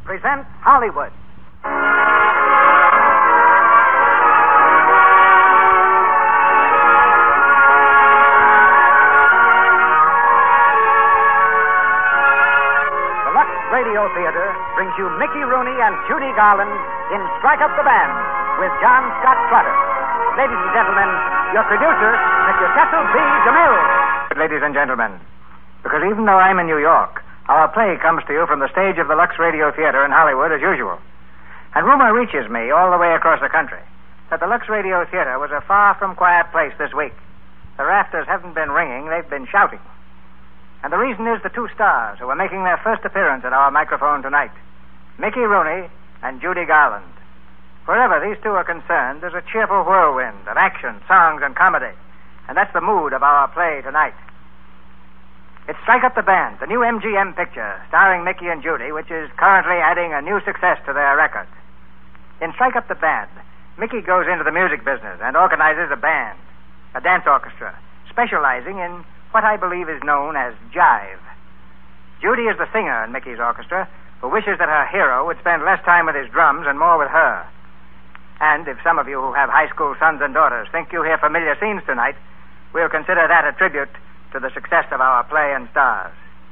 present Hollywood. The Lux Radio Theater brings you Mickey Rooney and Judy Garland in Strike Up the Band with John Scott Trotter. Ladies and gentlemen, your producer, Mr. Cecil B. DeMille. Ladies and gentlemen, because even though I'm in New York, our play comes to you from the stage of the Lux Radio Theater in Hollywood as usual. And rumor reaches me all the way across the country that the Lux Radio Theater was a far from quiet place this week. The rafters haven't been ringing, they've been shouting. And the reason is the two stars who are making their first appearance at our microphone tonight, Mickey Rooney and Judy Garland. Wherever these two are concerned, there's a cheerful whirlwind of action, songs, and comedy. And that's the mood of our play tonight. It's Strike Up the Band, the new MGM picture starring Mickey and Judy, which is currently adding a new success to their record. In Strike Up the Band, Mickey goes into the music business and organizes a band, a dance orchestra, specializing in what I believe is known as jive. Judy is the singer in Mickey's orchestra who wishes that her hero would spend less time with his drums and more with her. And if some of you who have high school sons and daughters think you hear familiar scenes tonight, we'll consider that a tribute to the success of our play and stars.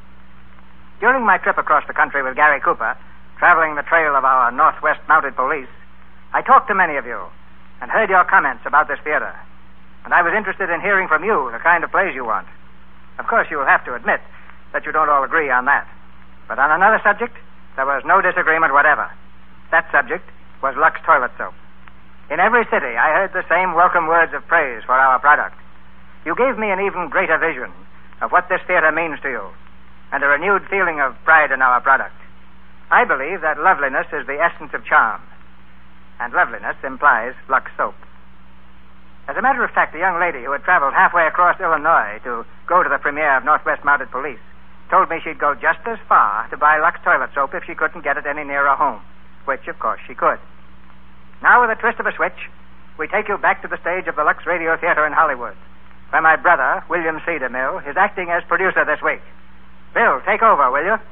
During my trip across the country with Gary Cooper, traveling the trail of our Northwest Mounted Police, I talked to many of you and heard your comments about this theater. And I was interested in hearing from you the kind of plays you want. Of course, you will have to admit that you don't all agree on that. But on another subject, there was no disagreement whatever. That subject was Lux Toilet Soap. In every city, I heard the same welcome words of praise for our product. You gave me an even greater vision of what this theater means to you, and a renewed feeling of pride in our product. I believe that loveliness is the essence of charm, and loveliness implies Lux Soap. As a matter of fact, the young lady who had traveled halfway across Illinois to go to the premiere of Northwest Mounted Police told me she'd go just as far to buy Lux Toilet Soap if she couldn't get it any nearer home, which, of course, she could. Now, with a twist of a switch, we take you back to the stage of the Lux Radio Theater in Hollywood, where my brother, William C. DeMille, is acting as producer this week. Bill, take over, will you?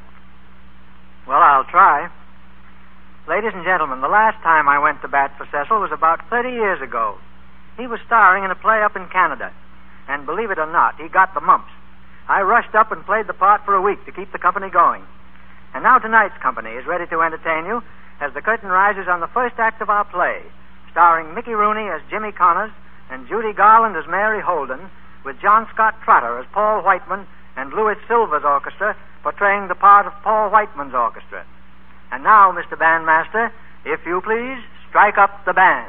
Well, I'll try. Ladies and gentlemen, the last time I went to bat for Cecil was about 30 years ago. He was starring in a play up in Canada, and believe it or not, he got the mumps. I rushed up and played the part for a week to keep the company going. And now tonight's company is ready to entertain you as the curtain rises on the first act of our play, starring Mickey Rooney as Jimmy Connors and Judy Garland as Mary Holden, with John Scott Trotter as Paul Whiteman and Louis Silver's orchestra portraying the part of Paul Whiteman's orchestra. And now, Mr. Bandmaster, if you please, strike up the band.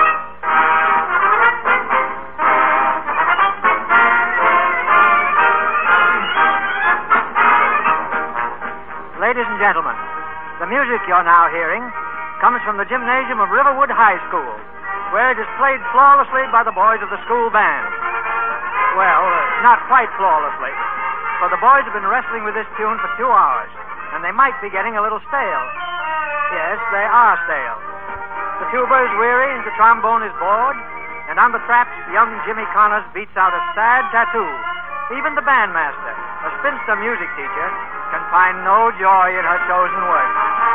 Ladies and gentlemen, the music you're now hearing comes from the gymnasium of Riverwood High School, where it is played flawlessly by the boys of the school band. Well, not quite flawlessly, for the boys have been wrestling with this tune for 2 hours, and they might be getting a little stale. Yes, they are stale. The tuba is weary and the trombone is bored, and on the traps, young Jimmy Connors beats out a sad tattoo. Even the bandmaster, a spinster music teacher, can find no joy in her chosen work.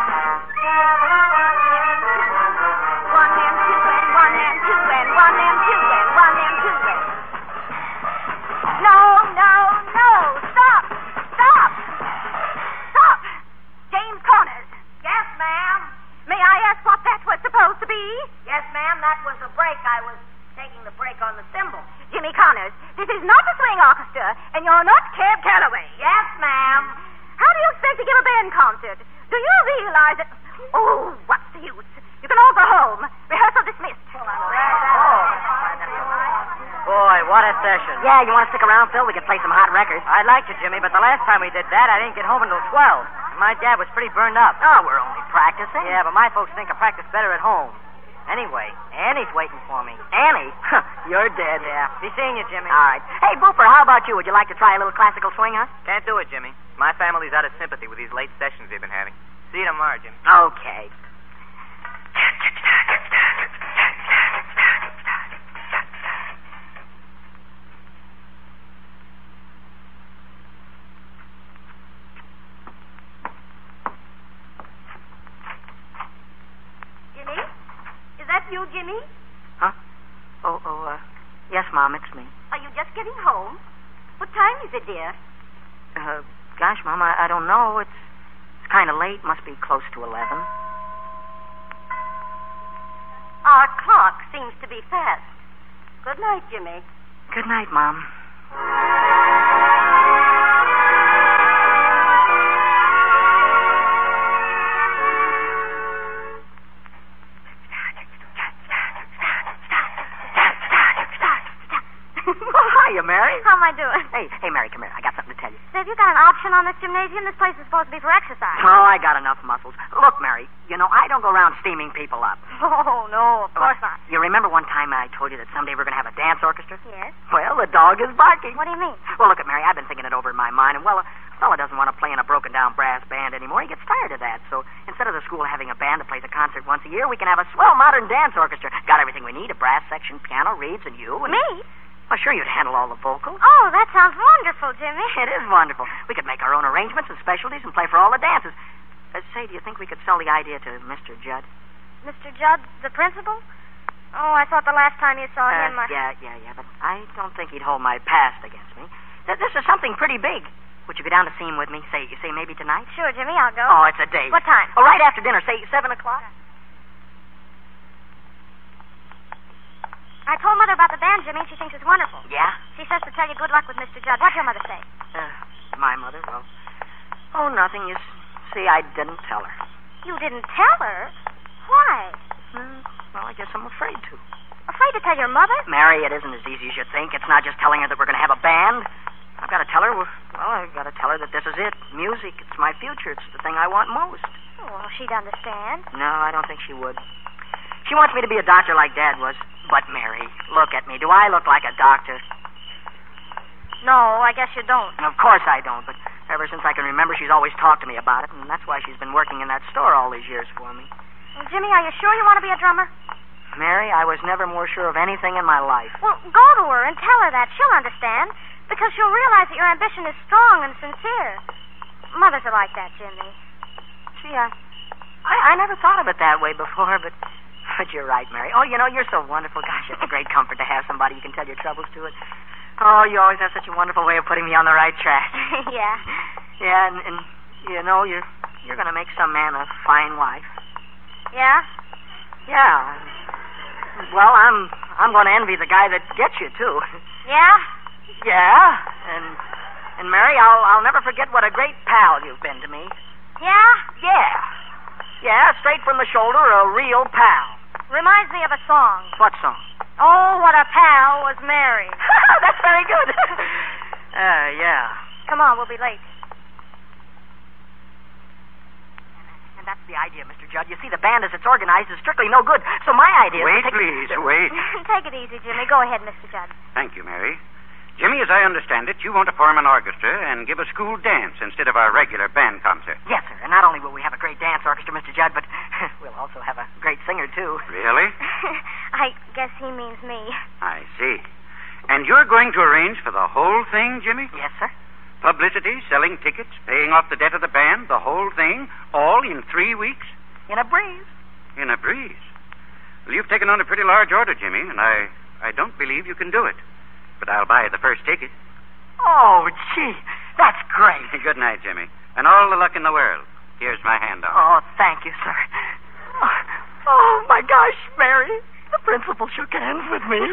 One and two and one and two and one and two and one and two and. No, no, no! Stop! Stop! Stop! James Connors. Yes, ma'am. May I ask what that was supposed to be? Yes, ma'am, that was a break. I was taking the break on the cymbals. Jimmy Connors, this is not a swing orchestra, and you're not Cab Calloway. Yes, ma'am. How do you expect to give a band concert? Do you realize that... Oh, what's the use? You can all go home. Rehearsal dismissed. Boy, what a session. Yeah, you want to stick around, Phil? We can play some hot records. I'd like to, Jimmy, but the last time we did that, I didn't get home until 12. My dad was pretty burned up. Oh, we're only practicing. Yeah, but my folks think I practice better at home. Anyway, Annie's waiting for me. Annie? You're dead. Yeah. Be seeing you, Jimmy. All right. Hey, Booper, how about you? Would you like to try a little classical swing, huh? Can't do it, Jimmy. My family's out of sympathy with these late sessions they've been having. See you tomorrow, Jimmy. Okay. you, Jimmy? Huh? Yes, Mom, it's me. Are you just getting home? What time is it, dear? Gosh, Mom, I don't know. It's kind of late. Must be close to 11. Our clock seems to be fast. Good night, Jimmy. Good night, Mom. Hiya, Mary. How am I doing? Hey, Mary, come here. I got something to tell you. Say, have you got an option on this gymnasium? This place is supposed to be for exercise. Oh, I got enough muscles. Look, Mary, I don't go around steaming people up. Oh, no, of course not. You remember one time I told you that someday we're going to have a dance orchestra? Yes. Well, the dog is barking. What do you mean? Well, look at Mary. I've been thinking it over in my mind, and, well, a fella doesn't want to play in a broken-down brass band anymore. He gets tired of that. So instead of the school having a band that plays a concert once a year, we can have a swell modern dance orchestra. Got everything we need, a brass section, piano, reeds, and you. And... Me? Well, sure, you'd handle all the vocals. Oh, that sounds wonderful, Jimmy. It is wonderful. We could make our own arrangements and specialties and play for all the dances. Say, do you think we could sell the idea to Mr. Judd? Mr. Judd, the principal? Oh, I thought the last time you saw him... Yeah, but I don't think he'd hold my past against me. This is something pretty big. Would you go down to see him with me? Say maybe tonight? Sure, Jimmy, I'll go. Oh, it's a date. What time? Oh, right after dinner, say 7 o'clock. I told Mother about the band, Jimmy, and she thinks it's wonderful. Yeah? She says to tell you good luck with Mr. Judd. What'd your mother say? My mother? Well, nothing. You see, I didn't tell her. You didn't tell her? Why? Well, I guess I'm afraid to. Afraid to tell your mother? Mary, it isn't as easy as you think. It's not just telling her that we're going to have a band. I've got to tell her, I've got to tell her that this is it. Music, it's my future. It's the thing I want most. Oh, well, she'd understand. No, I don't think she would. She wants me to be a doctor like Dad was. But, Mary, look at me. Do I look like a doctor? No, I guess you don't. Of course I don't, but ever since I can remember, she's always talked to me about it, and that's why she's been working in that store all these years for me. Well, Jimmy, are you sure you want to be a drummer? Mary, I was never more sure of anything in my life. Well, go to her and tell her that. She'll understand, because she'll realize that your ambition is strong and sincere. Mothers are like that, Jimmy. Gee, I never thought of it that way before, but you're right, Mary. Oh, you're so wonderful. Gosh, it's a great comfort to have somebody you can tell your troubles to. Oh, you always have such a wonderful way of putting me on the right track. Yeah. Yeah, and you're going to make some man a fine wife. Yeah? Yeah. Well, I'm going to envy the guy that gets you, too. Yeah? Yeah. And Mary, I'll never forget what a great pal you've been to me. Yeah? Yeah. Yeah, straight from the shoulder, a real pal. Reminds me of a song. What song? Oh, what a pal was Mary. That's very good. Yeah. Come on, we'll be late. And that's the idea, Mr. Judd. You see, the band as it's organized is strictly no good. So my idea Wait, is to please, wait. Take it easy, Jimmy. Go ahead, Mr. Judd. Thank you, Mary. Jimmy, as I understand it, you want to form an orchestra and give a school dance instead of our regular band concert. Yes, sir. And not only will we have a great dance orchestra, Mr. Judd, but we'll also have a great singer, too. Really? I guess he means me. I see. And you're going to arrange for the whole thing, Jimmy? Yes, sir. Publicity, selling tickets, paying off the debt of the band, the whole thing, all in 3 weeks? In a breeze. In a breeze. Well, you've taken on a pretty large order, Jimmy, and I don't believe you can do it. But I'll buy the first ticket. Oh, gee, that's great. Good night, Jimmy. And all the luck in the world. Here's my hand on it. Oh, thank you, sir. Oh, my gosh, Mary. The principal shook hands with me.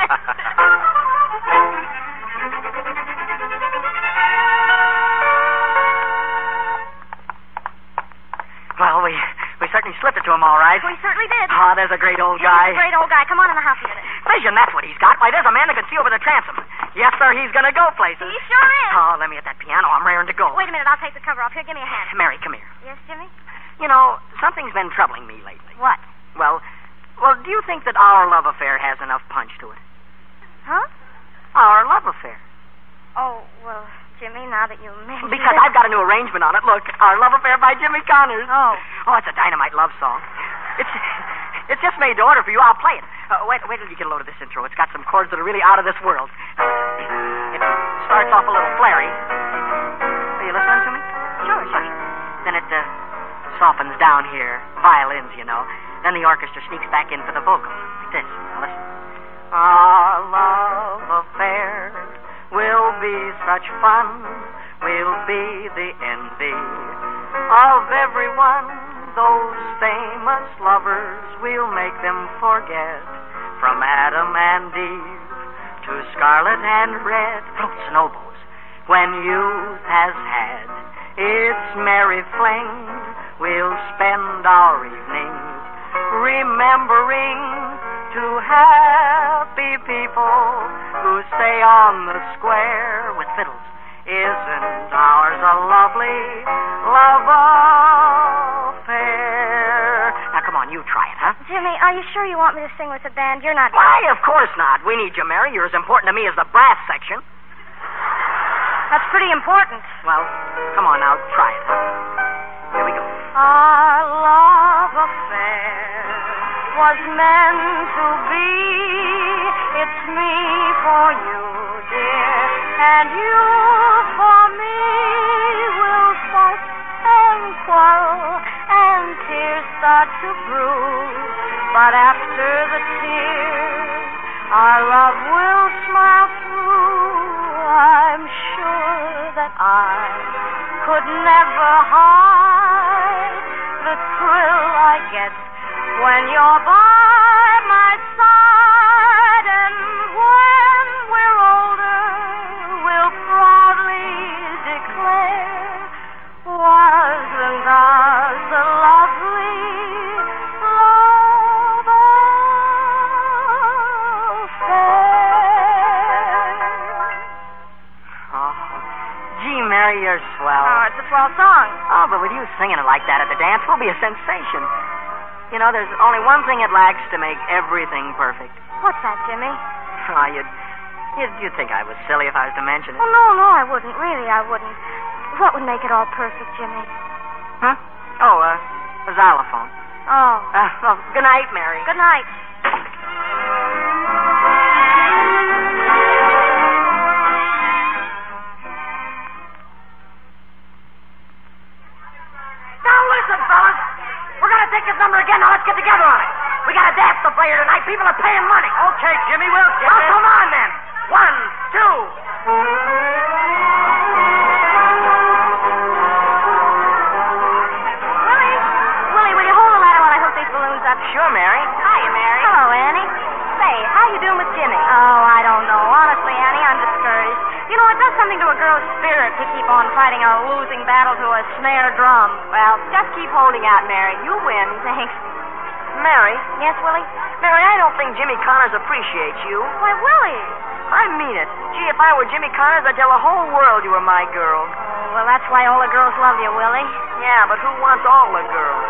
Well, we certainly slipped it to him all right. We certainly did. Oh, there's a great old He's guy. a great old guy. Come on in the house a minute. Vision, that's what he's got. Why, there's a man that can see over the transom. Yes, sir, he's going to go places. He sure is. Oh, let me get that piano. I'm raring to go. Wait a minute. I'll take the cover off. Here, give me a hand. Mary, come here. Yes, Jimmy? Something's been troubling me lately. What? Well, do you think that our love affair has enough punch to it? Huh? Our love affair. Oh, well, Jimmy, now that you mention Because it... I've got a new arrangement on it. Look, Our Love Affair by Jimmy Connors. Oh. Oh, it's a dynamite love song. It's just made to order for you. I'll play it. Wait till you get a load of this intro. It's got some chords that are really out of this world. It starts off a little flary. Are you listening to me? Sure. Then it softens down here. Violins, you know. Then the orchestra sneaks back in for the vocals. Like this. Now listen. Our love affair will be such fun. We'll be the envy of everyone. Those famous lovers, we'll make them forget. From Adam and Eve to Scarlet and Red. Flutes and oboes. When youth has had its merry fling, we'll spend our evenings remembering two happy people who stay on the square with fiddles. Isn't ours a lovely love affair? Now, come on, you try it, huh? Jimmy, are you sure you want me to sing with the band? You're not... Why, of course not. We need you, Mary. You're as important to me as the brass section. That's pretty important. Well, come on now, try it, huh? Here we go. Our love affair was meant to be. It's me for you, dear, and you for me. We'll fight and quarrel, and tears start to brew. But after the tears, our love will smile through. I'm sure that I could never hide the thrill I get when you're by my side. And when we're older, we'll proudly declare, wasn't ours a lovely love affair? Gee, Mary, you're swell. Oh, it's a swell song. Oh, but with you singing it like that at the dance, we'll be a sensation. You know, there's only one thing it lacks to make everything perfect. What's that, Jimmy? Oh, you'd think I was silly if I was to mention it. Oh, no, I wouldn't. Really, I wouldn't. What would make it all perfect, Jimmy? Huh? Oh, a xylophone. Oh. Well, good night, Mary. Good night. Take this number again. Now let's get together on it. We got a dance to play here tonight. People are paying money. Okay, Jimmy, we'll get Well, it. come on then. 1, 2. Willie, will you hold the ladder while I hook these balloons up? Sure, Mary. Hiya, Mary. Hello, Annie. Say, how you doing with Jimmy? Oh, I don't know. Honestly, Annie, I'm discouraged. You know, it does something to a girl's spirit to keep on fighting a losing battle to a snare drum. Well, just keep holding out, Mary. You win. Thanks. Mary? Yes, Willie? Mary, I don't think Jimmy Connors appreciates you. Why, Willie. I mean it. Gee, if I were Jimmy Connors, I'd tell the whole world you were my girl. Oh, well, that's why all the girls love you, Willie. Yeah, but who wants all the girls?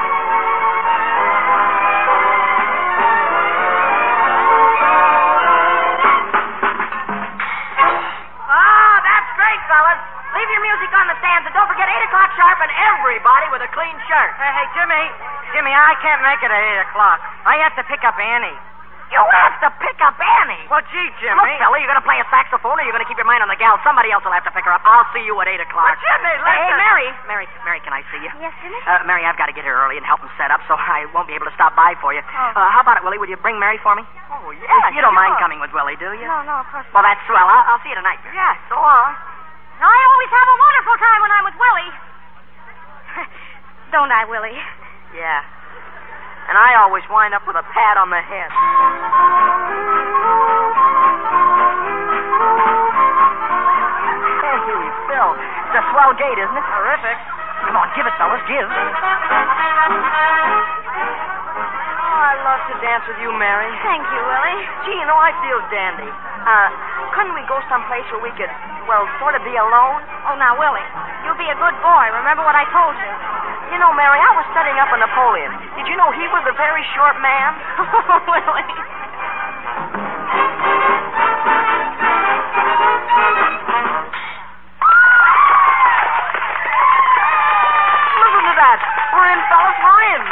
Ah, that's great, fellas. Leave your music on the stands, and don't forget 8 o'clock sharp and everybody with a clean shirt. Hey, Jimmy, I can't make it at 8 o'clock. I have to pick up Annie. You have to pick up Annie. Well, gee, Jimmy. Look, fella, you're going to play a saxophone or you're going to keep your mind on the gal. Somebody else will have to pick her up. I'll see you at 8 o'clock. But, Jimmy, listen. Hey, Mary, can I see you? Yes, Jimmy? Mary, I've got to get here early and help them set up, so I won't be able to stop by for you. Oh. How about it, Willie? Would you bring Mary for me? Oh, yeah, You don't mind sure. coming with Willie, do you? No, of course not. Well, that's swell. I'll see you tonight, Mary. Yeah, so long. I always have a wonderful time when I'm with Willie. Don't I, Willie? Yeah. And I always wind up with a pat on the head. Hey, Phil. It's a swell gate, isn't it? Terrific. Come on, give it, fellas, give. Oh, I love to dance with you, Mary. Thank you, Willie. Gee, you know, I feel dandy. Couldn't we go someplace where we could, well, sort of be alone? Oh, now, Willie, you be a good boy. Remember what I told you. You know, Mary, I was studying up on Napoleon. Did you know he was a very short man? Willie. Listen to that. We're in, fellas, we're in.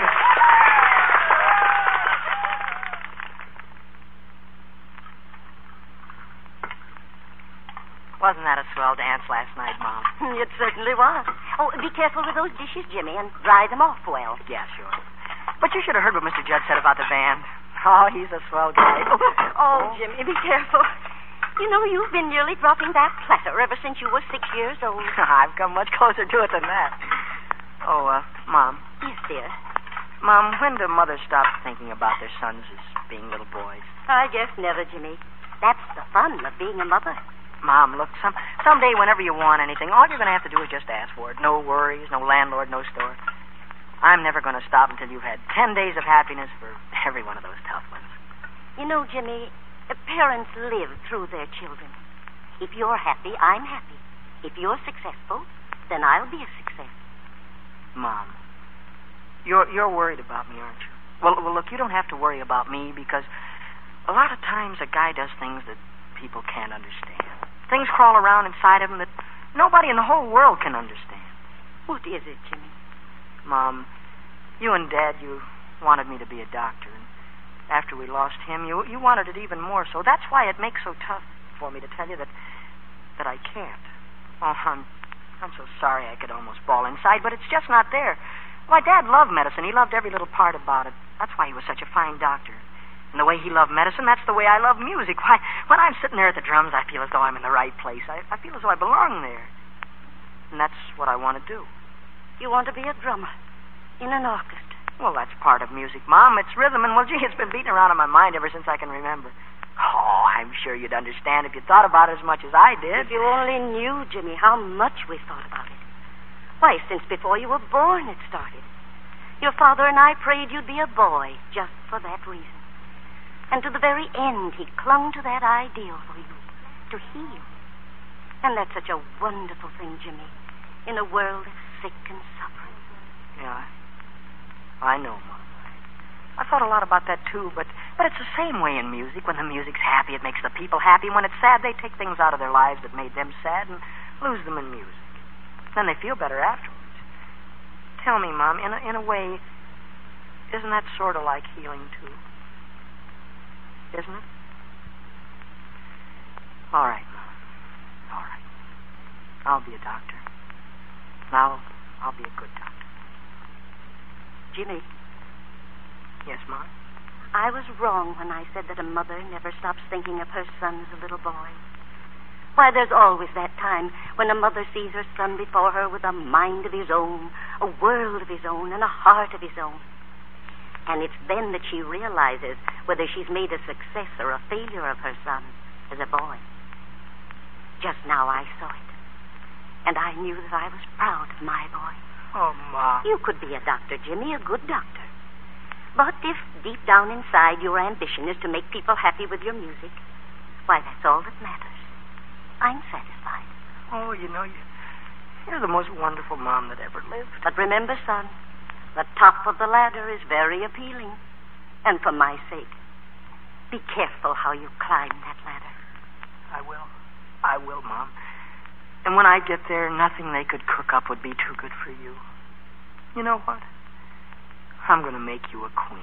Wasn't that a swell dance last night, Mom? It certainly was. Oh, be careful with those dishes, Jimmy, and dry them off well. Yeah, sure. But you should have heard what Mr. Judd said about the band. Oh, he's a swell guy. Oh, Jimmy, be careful. You know, you've been nearly dropping that platter ever since you were 6 years old. I've come much closer to it than that. Oh, Mom. Yes, dear. Mom, when do mothers stop thinking about their sons as being little boys? I guess never, Jimmy. That's the fun of being a mother. Mom, look, someday whenever you want anything, all you're going to have to do is just ask for it. No worries, no landlord, no store. I'm never going to stop until you've had 10 days of happiness for every one of those tough ones. You know, Jimmy, parents live through their children. If you're happy, I'm happy. If you're successful, then I'll be a success. Mom, you're worried about me, aren't you? Well, look, you don't have to worry about me because a lot of times a guy does things that people can't understand. Things crawl around inside of him that nobody in the whole world can understand. What is it, Jimmy? Mom, you and Dad, you wanted me to be a doctor. And after we lost him, you wanted it even more. So that's why it makes so tough for me to tell you that I can't. Oh, I'm so sorry I could almost bawl inside, but it's just not there. Why, Dad loved medicine. He loved every little part about it. That's why he was such a fine doctor. And the way he loved medicine, that's the way I love music. Why, when I'm sitting there at the drums, I feel as though I'm in the right place. I feel as though I belong there. And that's what I want to do. You want to be a drummer in an orchestra? Well, that's part of music, Mom. It's rhythm, and, well, gee, it's been beating around in my mind ever since I can remember. Oh, I'm sure you'd understand if you thought about it as much as I did. If you only knew, Jimmy, how much we thought about it. Why, since before you were born it started. Your father and I prayed you'd be a boy just for that reason. And to the very end, he clung to that ideal for you, to heal. And that's such a wonderful thing, Jimmy, in a world of sick and suffering. Yeah, I know, Mom. I thought a lot about that, too, but it's the same way in music. When the music's happy, it makes the people happy. When it's sad, they take things out of their lives that made them sad and lose them in music. Then they feel better afterwards. Tell me, Mom, in a way, isn't that sort of like healing, too? Isn't it? All right, Mom. All right. I'll be a doctor. Now, I'll be a good doctor. Jimmy. Yes, Mom? I was wrong when I said that a mother never stops thinking of her son as a little boy. Why, there's always that time when a mother sees her son before her with a mind of his own, a world of his own, and a heart of his own. And it's then that she realizes whether she's made a success or a failure of her son as a boy. Just now I saw it. And I knew that I was proud of my boy. Oh, Ma. You could be a doctor, Jimmy, a good doctor. But if deep down inside your ambition is to make people happy with your music, why, that's all that matters. I'm satisfied. Oh, you know, you're the most wonderful mom that ever lived. But remember, son, the top of the ladder is very appealing. And for my sake, be careful how you climb that ladder. I will, Mom. And when I get there, nothing they could cook up would be too good for you. You know what? I'm going to make you a queen.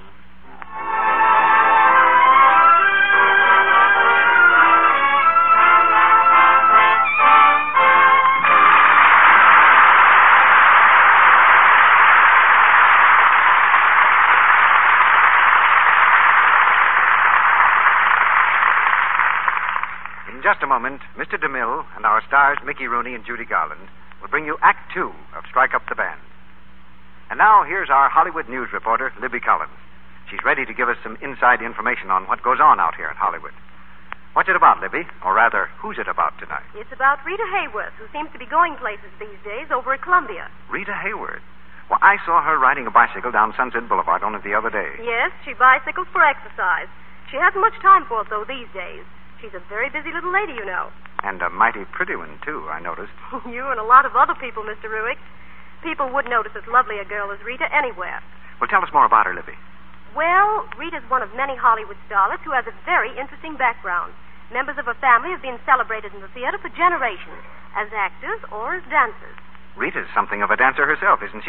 In just a moment, Mr. DeMille and our stars, Mickey Rooney and Judy Garland, will bring you Act 2 of Strike Up the Band. And now, here's our Hollywood news reporter, Libby Collins. She's ready to give us some inside information on what goes on out here in Hollywood. What's it about, Libby? Or rather, who's it about tonight? It's about Rita Hayworth, who seems to be going places these days over at Columbia. Rita Hayworth? Well, I saw her riding a bicycle down Sunset Boulevard only the other day. Yes, she bicycles for exercise. She hasn't much time for it, though, these days. She's a very busy little lady, you know. And a mighty pretty one, too, I noticed. You and a lot of other people, Mr. Ruick. People would notice as lovely a girl as Rita anywhere. Well, tell us more about her, Libby. Well, Rita's one of many Hollywood starlets who has a very interesting background. Members of her family have been celebrated in the theater for generations, as actors or as dancers. Rita's something of a dancer herself, isn't she?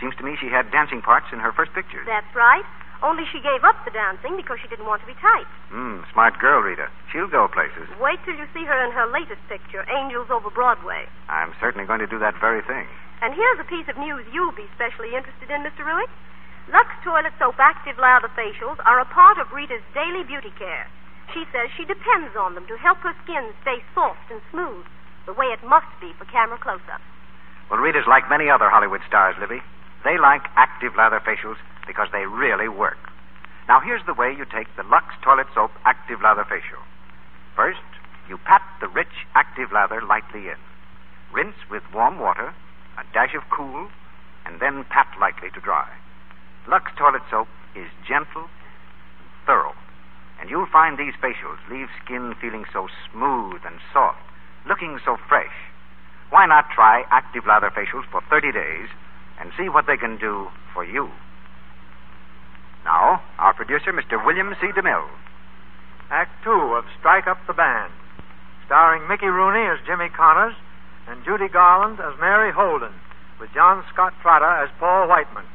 Seems to me she had dancing parts in her first pictures. That's right. Only she gave up the dancing because she didn't want to be tight. Smart girl, Rita. She'll go places. Wait till you see her in her latest picture, Angels Over Broadway. I'm certainly going to do that very thing. And here's a piece of news you'll be specially interested in, Mr. Ruick. Lux Toilet Soap Active Lather Facials are a part of Rita's daily beauty care. She says she depends on them to help her skin stay soft and smooth, the way it must be for camera close-ups. Well, Rita's like many other Hollywood stars, Libby. They like active lather facials because they really work. Now, here's the way you take the Lux Toilet Soap Active Lather Facial. First, you pat the rich active lather lightly in. Rinse with warm water, a dash of cool, and then pat lightly to dry. Lux Toilet Soap is gentle, thorough, and you'll find these facials leave skin feeling so smooth and soft, looking so fresh. Why not try active lather facials for 30 days and see what they can do for you? Now, our producer, Mr. William C. DeMille. Act 2 of Strike Up the Band, starring Mickey Rooney as Jimmy Connors and Judy Garland as Mary Holden, with John Scott Trotter as Paul Whiteman.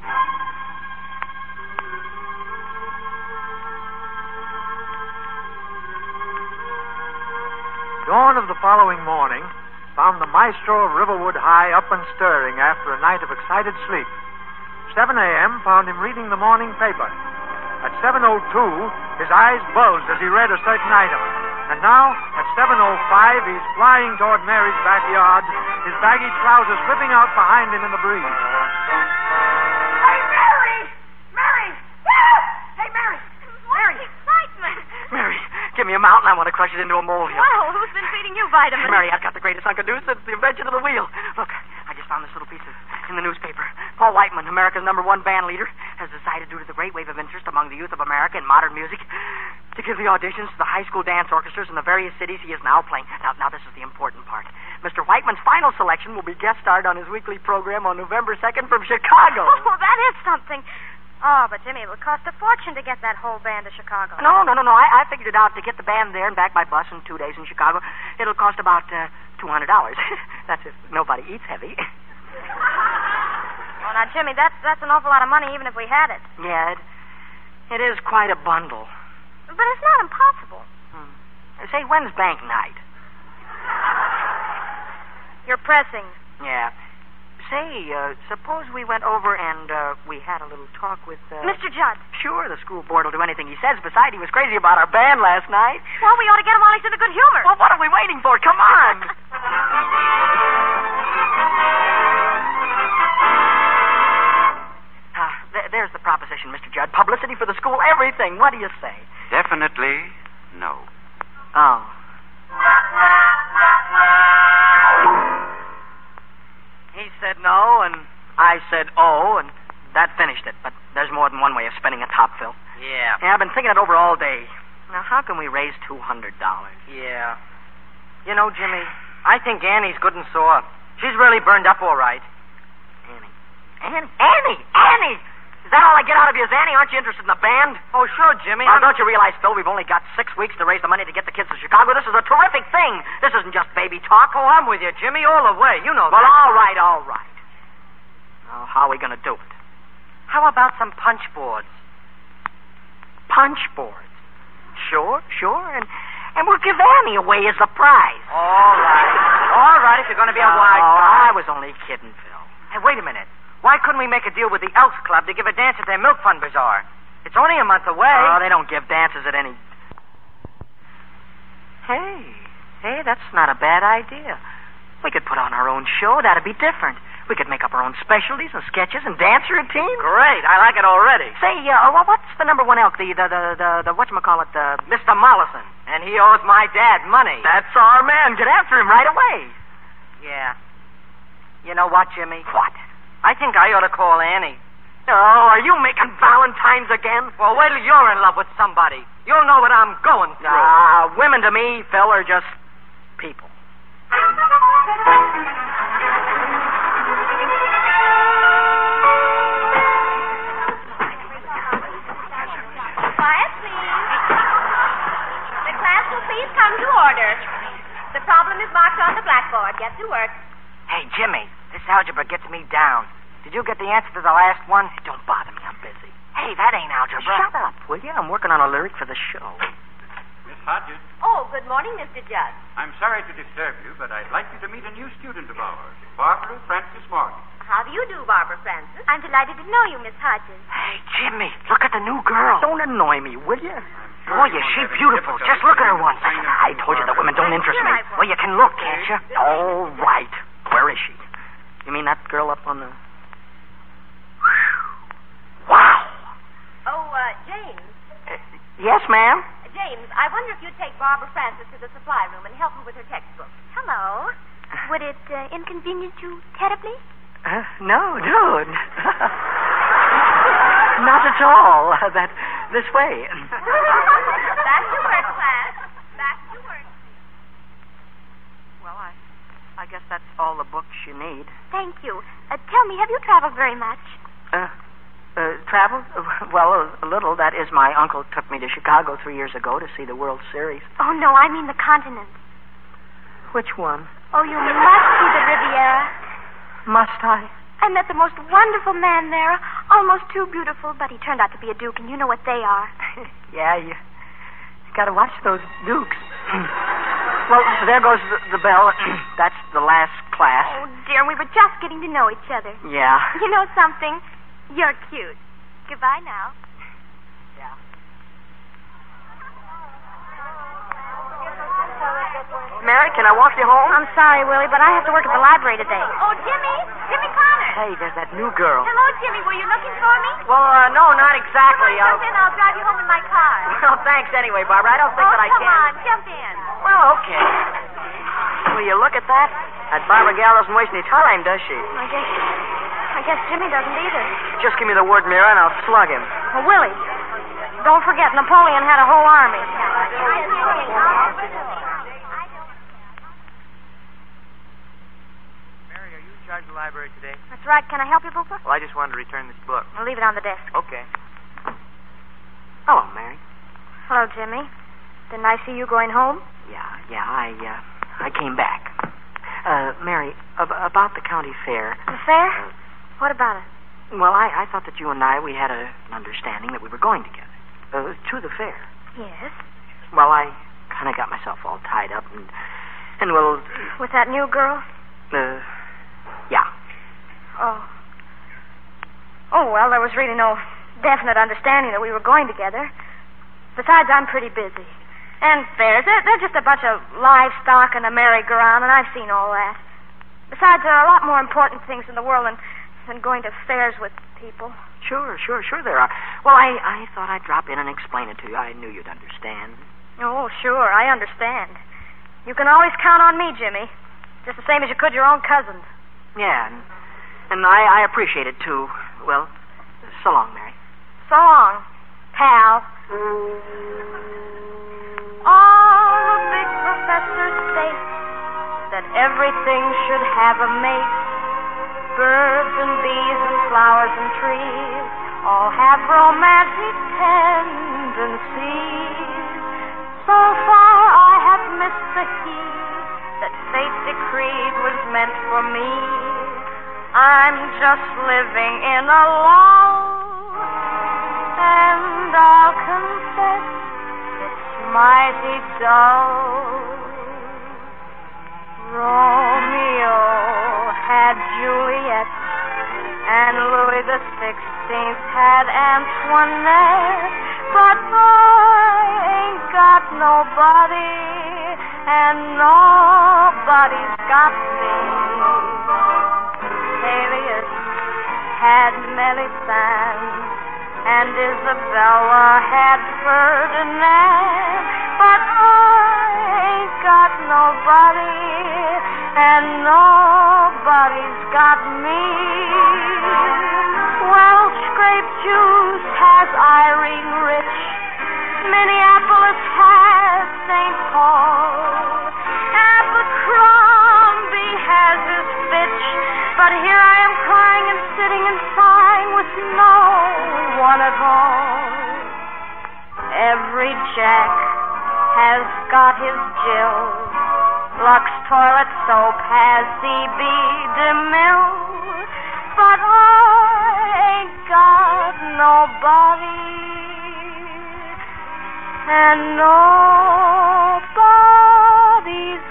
Dawn of the following morning found the maestro of Riverwood High up and stirring after a night of excited sleep. 7 a.m. found him reading the morning paper. At 7:02, his eyes bulged as he read a certain item. And now, at 7:05, he's flying toward Mary's backyard, his baggy trousers slipping out behind him in the breeze. Hey, Mary! Mary! Hey, Mary! Mary! Excitement! Mary, give me a mountain. I want to crush it into a molehill. Well, who's been feeding you vitamins? Mary, I've got the greatest Uncle Deuce since the invention of the wheel. Look, I just found this little piece in the newspaper. Paul Whiteman, America's #1 band leader, has decided, due to the great wave of interest among the youth of America in modern music, to give the auditions to the high school dance orchestras in the various cities he is now playing. Now, this is the important part. Mr. Whiteman's final selection will be guest starred on his weekly program on November 2nd from Chicago. Oh, that is something. Oh, but Jimmy, it would cost a fortune to get that whole band to Chicago. No. I figured it out. To get the band there and back by bus in 2 days in Chicago, it'll cost about $200. That's if nobody eats heavy. Well, now, Jimmy, that's an awful lot of money, even if we had it. Yeah, it is quite a bundle. But it's not impossible. Say, when's bank night? You're pressing. Yeah. Say, suppose we went over and we had a little talk with... Mr. Judd. Sure, the school board will do anything he says. Besides, he was crazy about our band last night. Well, we ought to get him while he's in a good humor. Well, what are we waiting for? Come on! There's the proposition, Mr. Judd. Publicity for the school, everything. What do you say? Definitely no. Oh. He said no, and I said oh, and that finished it. But there's more than one way of spending a top, Phil. Yeah. Yeah, I've been thinking it over all day. Now, how can we raise $200? Yeah. You know, Jimmy, I think Annie's good and sore. She's really burned up all right. Annie! Is that all I get out of you, is Annie? Aren't you interested in the band? Oh, sure, Jimmy. Well, don't you realize, Phil, we've only got 6 weeks to raise the money to get the kids to Chicago. This is a terrific thing. This isn't just baby talk. Oh, I'm with you, Jimmy, all the way. You know Well, that. all right. Now, how are we going to do it? How about some punch boards? Punch boards? Sure. And we'll give Annie away as a prize. All right, if you're going to be a wise I guy. was only kidding, Phil. Hey, wait a minute. Why couldn't we make a deal with the Elks Club to give a dance at their Milk Fund Bazaar? It's only a month away. Oh, they don't give dances at any... Hey, that's not a bad idea. We could put on our own show. That'd be different. We could make up our own specialties and sketches and dance routines. Great. I like it already. Say, what's the #1 elk? The whatchamacallit, Mr. Mollison. And he owes my dad money. That's our man. Get after him right away. Yeah. You know what, Jimmy? What? I think I ought to call Annie. Oh, are you making Valentines again? Well, wait till you're in love with somebody. You'll know what I'm going through. Women to me, Phil, are just people. Quiet, please. The class will please come to order. The problem is marked on the blackboard. Get to work. Hey, Jimmy, this algebra gets me down. Did you get the answer to the last one? Don't bother me. I'm busy. Hey, that ain't algebra. Shut up, will you? I'm working on a lyric for the show. Miss Hodges, Oh, good morning, Mr. Judd. I'm sorry to disturb you, but I'd like you to meet a new student of ours, Barbara Frances Morgan. How do you do, Barbara Francis? I'm delighted to know you, Miss Hodges. Hey, Jimmy, look at the new girl. Don't annoy me, will you? Boy, is she beautiful. Just look at her once. I told you that women don't interest me. Well, you can look, can't you? All right. Where is she? You mean that girl up on the... Wow. Oh, James. Yes, ma'am? James, I wonder if you'd take Barbara Francis to the supply room and help her with her textbook. Hello. Would it inconvenience you terribly? No. Not at all. This way. Back to work, class. Back to work. Well, I guess that's all the books you need. Thank you. Tell me, have you traveled very much? Traveled? Well, a little. That is, my uncle took me to Chicago 3 years ago to see the World Series. Oh, no, I mean the continent. Which one? Oh, you must see the Riviera. Must I? I met the most wonderful man there, almost too beautiful, but he turned out to be a duke, and you know what they are. Yeah, you gotta watch those dukes. Well, there goes the bell. That's the last class. Oh, dear, we were just getting to know each other. Yeah. You know something? You're cute. Goodbye now. Yeah. Mary, can I walk you home? I'm sorry, Willie, but I have to work at the library today. Oh, Jimmy Connor. Hey, there's that new girl. Hello, Jimmy. Were you looking for me? Well, no, not exactly. Jump in. I'll drive you home in my car. Well, thanks anyway, Barbara. I don't think that I can. Come on, jump in. Well, okay. Will you look at that? That Barbara gal doesn't waste any time, does she? I guess Jimmy doesn't either. Just give me the word, Mira, and I'll slug him. Well, Willie, don't forget Napoleon had a whole army. Mary, are you in charge of the library today? That's right. Can I help you, Booper? Well, I just wanted to return this book. I'll leave it on the desk. Okay. Hello, Mary. Hello, Jimmy. Didn't I see you going home? Yeah, I came back. Mary, about the county fair. The fair? What about it? Well, I thought that you and we had an understanding that we were going together. To the fair. Yes. Well, I kind of got myself all tied up and well... With that new girl? Yeah. Oh. Oh, well, there was really no definite understanding that we were going together. Besides, I'm pretty busy. And fairs, they're just a bunch of livestock and a merry-go-round, and I've seen all that. Besides, there are a lot more important things in the world than going to fairs with people. Sure there are. Well, I thought I'd drop in and explain it to you. I knew you'd understand. Oh, sure, I understand. You can always count on me, Jimmy. Just the same as you could your own cousins. Yeah, and I appreciate it, too. Well, so long, Mary. So long, pal. All the big professors state that everything should have a mate. Birds and bees and flowers and trees all have romantic tendencies. So far I have missed the heat that fate decreed was meant for me. I'm just living in a lull, and I'll confess it's mighty dull. Romeo had Juliet, and Louis the 16th had Antoinette, but I ain't got nobody, and nobody's got me. Peleus had Melisande, and Isabella had Ferdinand, but I ain't got nobody, and nobody's got me. Welch grape juice has Irene Rich, Minneapolis has St. Paul, Abercrombie has his bitch, but here I am crying and sitting and sighing with no one at all. Every Jack has got his Jill, Lux toilet soap has C.B. DeMille, but I ain't got nobody, and nobody's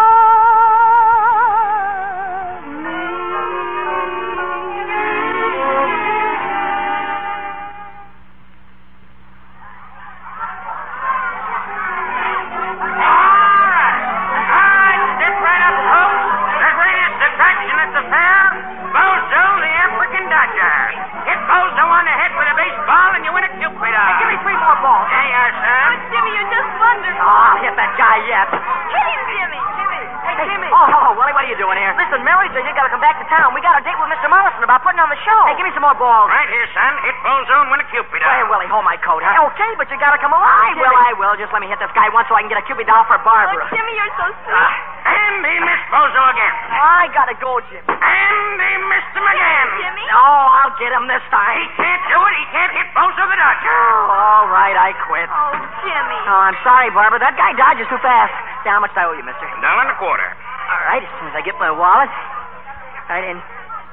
got me. Yet. Hit him, Jimmy. Hey, Jimmy. Oh, Willie, what are you doing here? Listen, Mary says you got to come back to town. We got a date with Mr. Morrison about putting on the show. Hey, give me some more balls. Right here, son. Hit ball zone, win a Cupid doll. Hey, Willie, hold my coat, huh? Hey, okay, but you got to come along. I will. Just let me hit this guy once so I can get a Cupid doll for Barbara. Oh, Jimmy, you're so sweet. And he missed Bozo again. I got to go, Jimmy. And he missed him again. Jimmy? No, I'll get him this time. He can't do it. He can't hit Bozo the Dodger. Oh, all right, I quit. Oh, Jimmy. Oh, I'm sorry, Barbara. That guy dodges too fast. How much do I owe you, mister? $1.25. All right, as soon as I get my wallet. All right, and...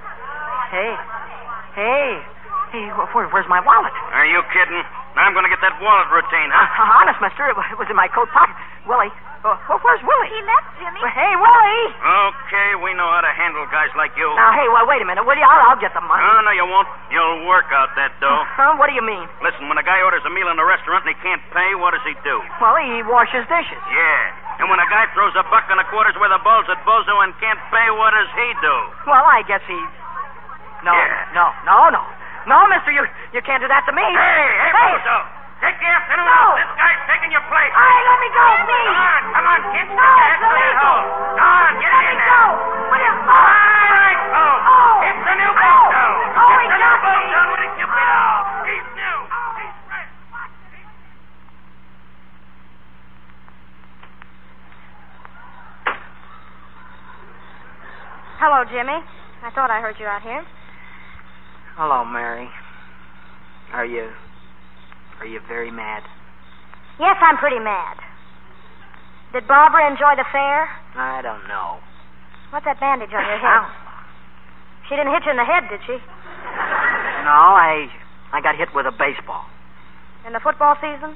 Hey, where's my wallet? Are you kidding? Now I'm going to get that wallet routine, huh? Honest, mister, it was in my coat pocket. Willie, where's Willie? He left, Jimmy. Hey, Willie! Okay, we know how to handle guys like you. Now, hey, wait a minute, will you? I'll get the money. Oh, no, you won't. You'll work out that dough. Huh? What do you mean? Listen, when a guy orders a meal in a restaurant and he can't pay, what does he do? Well, he washes dishes. Yeah. And when a guy throws $1.25 worth of balls at Bozo and can't pay, what does he do? Well, I guess he... No, Yeah. No, mister, you can't do that to me. Hey, Bozo! Take the afternoon off. This guy's taking your place. All right, let me go, please. Come on, kids. No, it's illegal. Come on, get in there. Go. What do you... All right, folks. Oh. It's the new Bozo. Oh, It's he the new got me. Bozo with a Cupid doll. He's new. He's fresh. Hello, Jimmy. I thought I heard you out here. Hello, Mary. Are you very mad? Yes, I'm pretty mad. Did Barbara enjoy the fair? I don't know. What's that bandage on your head? She didn't hit you in the head, did she? No, I got hit with a baseball. In the football season?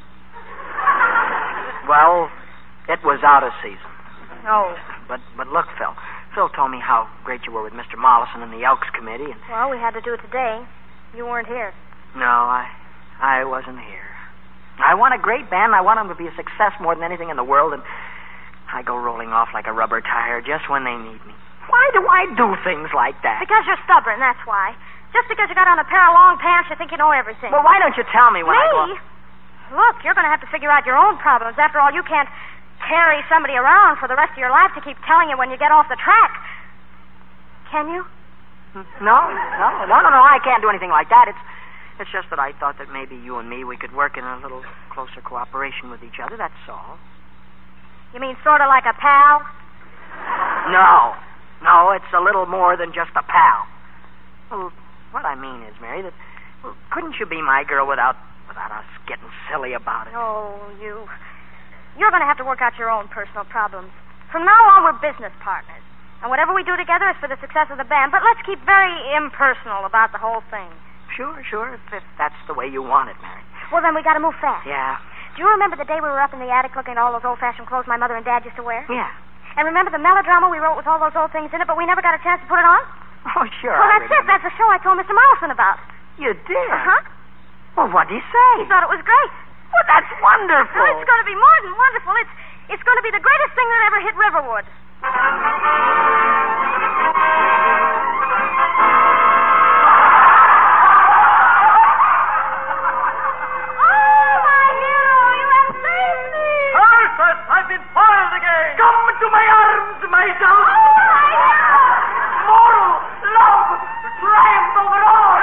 Well, it was out of season. Oh. But look, Phil. Phil told me how great you were with Mr. Mollison and the Elks Committee, and... Well, we had to do it today. You weren't here. No, I wasn't here. I want a great band. I want them to be a success more than anything in the world, and I go rolling off like a rubber tire just when they need me. Why do I do things like that? Because you're stubborn, that's why. Just because you got on a pair of long pants, you think you know everything. Well, why don't you tell me when I go... Me? Look, you're going to have to figure out your own problems. After all, you can't carry somebody around for the rest of your life to keep telling you when you get off the track. Can you? No, I can't do anything like that. It's just that I thought that maybe you and me, we could work in a little closer cooperation with each other, that's all. You mean sort of like a pal? No, it's a little more than just a pal. Well, what I mean is, Mary, that couldn't you be my girl without us getting silly about it? Oh, you're going to have to work out your own personal problems. From now on, we're business partners. And whatever we do together is for the success of the band. But let's keep very impersonal about the whole thing. Sure, if that's the way you want it, Mary. Well, then we got to move fast. Yeah. Do you remember the day we were up in the attic looking at all those old-fashioned clothes my mother and Dad used to wear? Yeah. And remember the melodrama we wrote with all those old things in it, but we never got a chance to put it on? Oh, sure. Well, that's it. That's the show I told Mr. Mollison about. You did? Uh-huh. Well, what'd he say? He thought it was great. Well, that's wonderful. Oh, it's going to be more than wonderful. It's going to be the greatest thing that ever hit Riverwood. I've been foiled again. Come to my arms, my darling. Moral, love, triumph over all.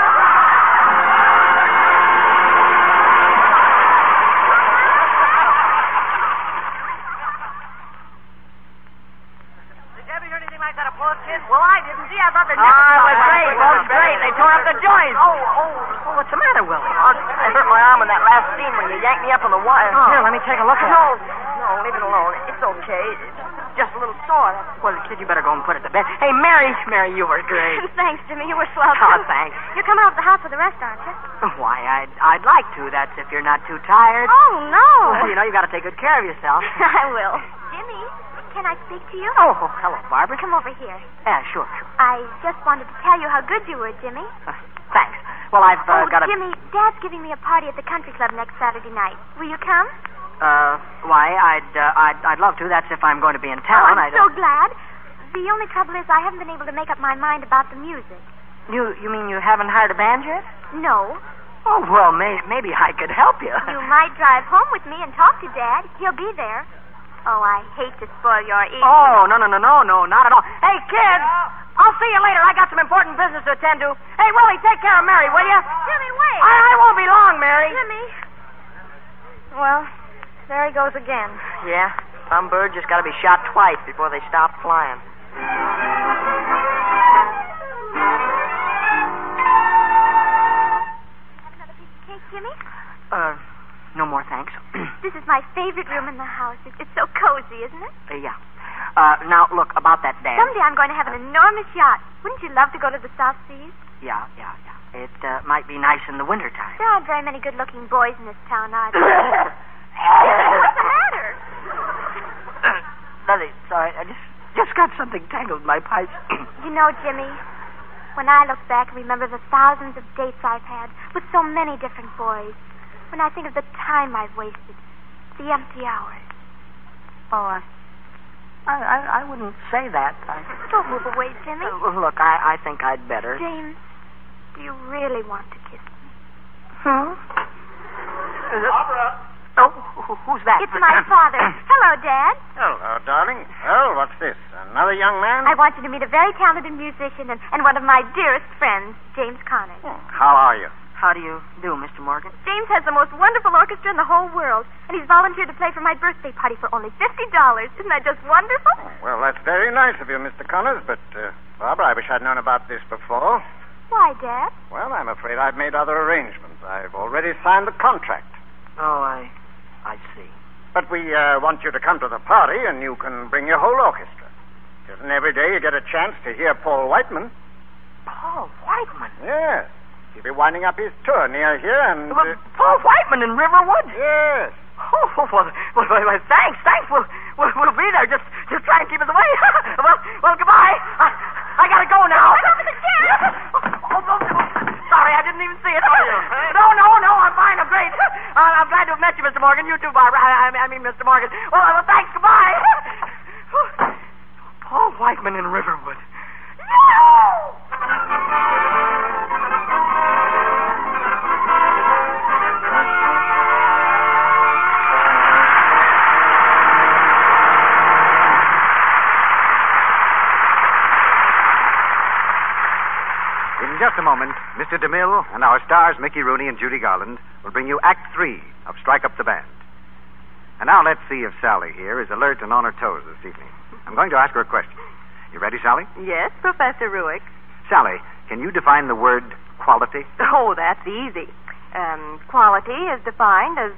Did you ever hear anything like that applause, kid? Well, I didn't. See, I thought they'd never it was great. It was great. They tore up the joints. Oh, what's the matter, Willie? I hurt my arm in that last scene when you yanked me up on the wire. Here, let me take a look at it. No. alone. Leave it alone. It's okay. It's just a little sore. Well, kid, you better go and put it to bed. Hey, Mary, you were great. Thanks, Jimmy. You were swell, too. Oh, thanks. You're coming over to the house for the rest, aren't you? Why, I'd like to. That's if you're not too tired. Oh, no. Well, you know, you got to take good care of yourself. I will. Jimmy, can I speak to you? Oh, hello, Barbara. Come over here. Yeah, sure. I just wanted to tell you how good you were, Jimmy. Thanks. Well, I've got a... Jimmy, Dad's giving me a party at the country club next Saturday night. Will you come? Why, I'd love to. That's if I'm going to be in Oh, town. I'm so glad. The only trouble is I haven't been able to make up my mind about the music. You mean you haven't hired a band yet? No. Oh, well, maybe I could help you. You might drive home with me and talk to Dad. He'll be there. Oh, I hate to spoil your evening. Oh, no, not at all. Hey, kids, I'll see you later. I got some important business to attend to. Hey, Willie, take care of Mary, will you? Jimmy, wait. I won't be long, Mary. Jimmy. Well, there he goes again. Yeah, some bird just got to be shot twice before they stop flying. Have another piece of cake, Jimmy? No more thanks. This is my favorite room in the house. It's so cozy, isn't it? Yeah. Now, look, about that dance. Someday I'm going to have an enormous yacht. Wouldn't you love to go to the South Seas? Yeah. It might be nice in the wintertime. There aren't very many good-looking boys in this town, are there? What's the matter? Nothing. Sorry, I just got something tangled in my pipes. You know, Jimmy, when I look back and remember the thousands of dates I've had with so many different boys, when I think of the time I've wasted, the empty hours. Oh, I wouldn't say that. Don't move away, Jimmy. Look, I think I'd better. James, do you really want to kiss me? Barbara. Oh, who's that? It's my father. Hello, Dad. Hello, darling. Well, what's this? Another young man? I want you to meet a very talented musician and one of my dearest friends, James Connors. How are you? How do you do, Mr. Morgan? James has the most wonderful orchestra in the whole world, and he's volunteered to play for my birthday party for only $50. Isn't that just wonderful? Well, that's very nice of you, Mr. Connors, but, Barbara, I wish I'd known about this before. Why, Dad? Well, I'm afraid I've made other arrangements. I've already signed the contract. Oh, I see. But we want you to come to the party, and you can bring your whole orchestra. It isn't every day you get a chance to hear Paul Whiteman. Paul Whiteman? Yes. He'll be winding up his tour near here, and... Paul Whiteman in Riverwood? Yes. Oh, well, thanks. We'll be there. Just try and keep us away. well, goodbye. I gotta go now. Sorry, I didn't even see it. No, I'm fine. I'm great. I'm glad to have met you, Mr. Morgan. You too, Barbara. I mean, Mr. Morgan. Well, thanks. Goodbye. Paul Whiteman in Riverwood. No! In just a moment, Mr. DeMille and our stars, Mickey Rooney and Judy Garland, will bring you Act 3 of Strike Up the Band. And now let's see if Sally here is alert and on her toes this evening. I'm going to ask her a question. You ready, Sally? Yes, Professor Ruick. Sally, can you define the word quality? Oh, that's easy. Quality is defined as,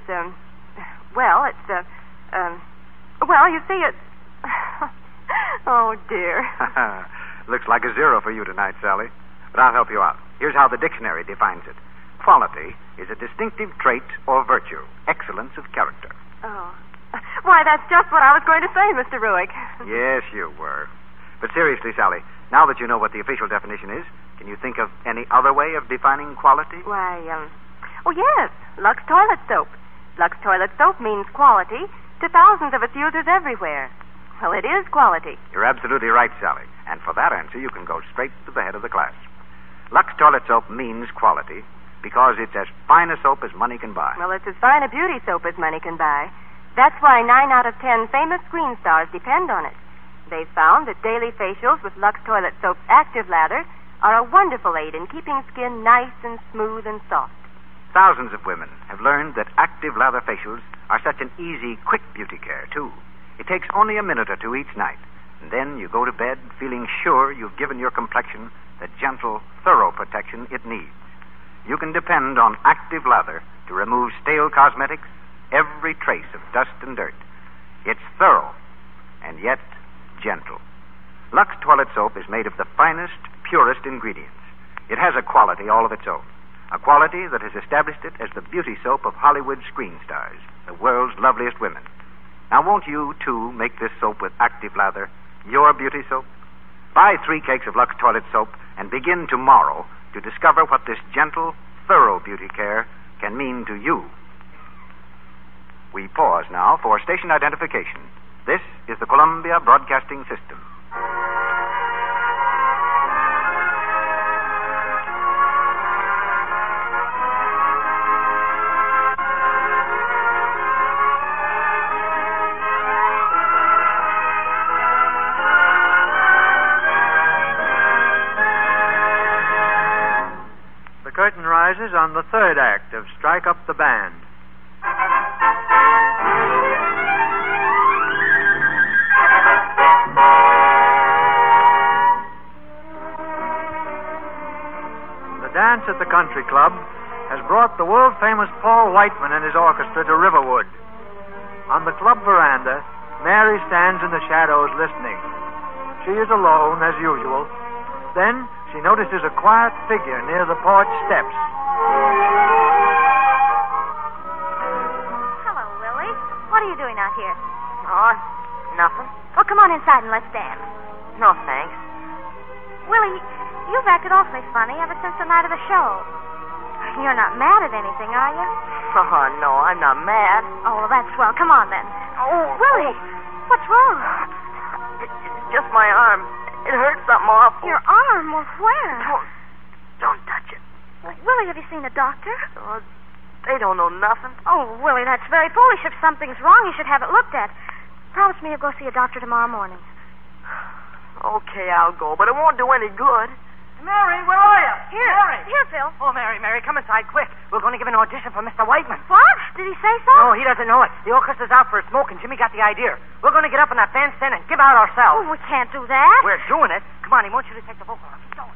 you see, it's... Oh, dear. Looks like a zero for you tonight, Sally. But I'll help you out. Here's how the dictionary defines it. Quality is a distinctive trait or virtue, excellence of character. Oh. Why, that's just what I was going to say, Mr. Ruick. Yes, you were. But seriously, Sally, now that you know what the official definition is, can you think of any other way of defining quality? Why, yes, Lux Toilet Soap. Lux Toilet Soap means quality to thousands of its users everywhere. Well, it is quality. You're absolutely right, Sally. And for that answer, you can go straight to the head of the class. Lux Toilet Soap means quality because it's as fine a soap as money can buy. Well, it's as fine a beauty soap as money can buy. That's why 9 out of 10 famous screen stars depend on it. They've found that daily facials with Lux Toilet Soap's active lather are a wonderful aid in keeping skin nice and smooth and soft. Thousands of women have learned that active lather facials are such an easy, quick beauty care, too. It takes only a minute or two each night, and then you go to bed feeling sure you've given your complexion the gentle, thorough protection it needs. You can depend on active lather to remove stale cosmetics, every trace of dust and dirt. It's thorough, and yet gentle. Lux Toilet Soap is made of the finest, purest ingredients. It has a quality all of its own, a quality that has established it as the beauty soap of Hollywood screen stars, the world's loveliest women. Now, won't you, too, make this soap with active lather your beauty soap? Buy 3 cakes of Lux Toilet Soap and begin tomorrow to discover what this gentle, thorough beauty care can mean to you. We pause now for station identification. This is the Columbia Broadcasting System. The curtain rises on the third act of Strike Up the Band. The dance at the country club has brought the world-famous Paul Whiteman and his orchestra to Riverwood. On the club veranda, Mary stands in the shadows listening. She is alone, as usual. Then she notices a quiet figure near the porch steps. Hello, Willie. What are you doing out here? Oh, nothing. Well, come on inside and let's dance. No, thanks. Willie, you've acted awfully funny ever since the night of the show. You're not mad at anything, are you? Oh, no, I'm not mad. Oh, well, that's swell. Come on, then. Oh, Willie, what's wrong? It's just my arm. It hurts something awful. Your arm? Well, where? Don't touch it. Willie, have you seen a doctor? Oh, they don't know nothing. Oh, Willie, that's very foolish. If something's wrong, you should have it looked at. Promise me you'll go see a doctor tomorrow morning. Okay, I'll go, but it won't do any good. Mary, where are you? Here, Phil. Oh, Mary, come inside quick. We're going to give an audition for Mr. Whiteman. What? Did he say so? No, he doesn't know it. The orchestra's out for a smoke, and Jimmy got the idea. We're going to get up on that bandstand and give out ourselves. Oh, we can't do that. We're doing it. Come on, he wants you to take the vocal. Keep going.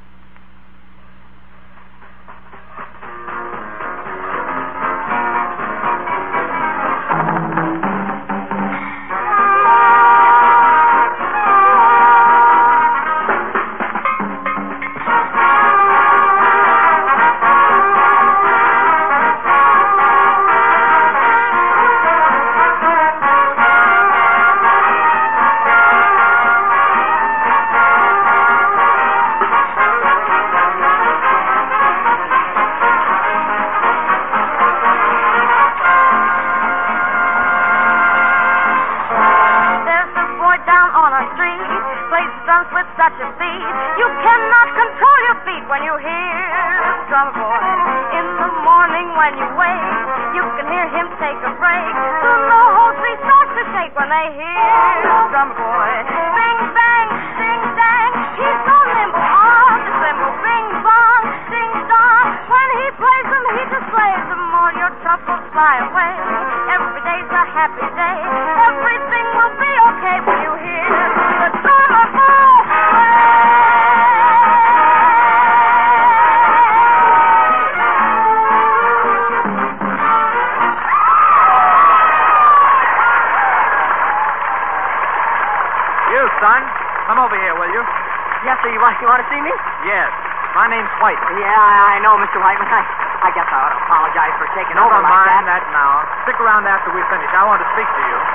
You want to see me? Yes. My name's Whiteman. Yeah, I know, Mr. Whiteman. I guess I ought to apologize for taking over Never like mind that now. Stick around after we finish. I want to speak to you.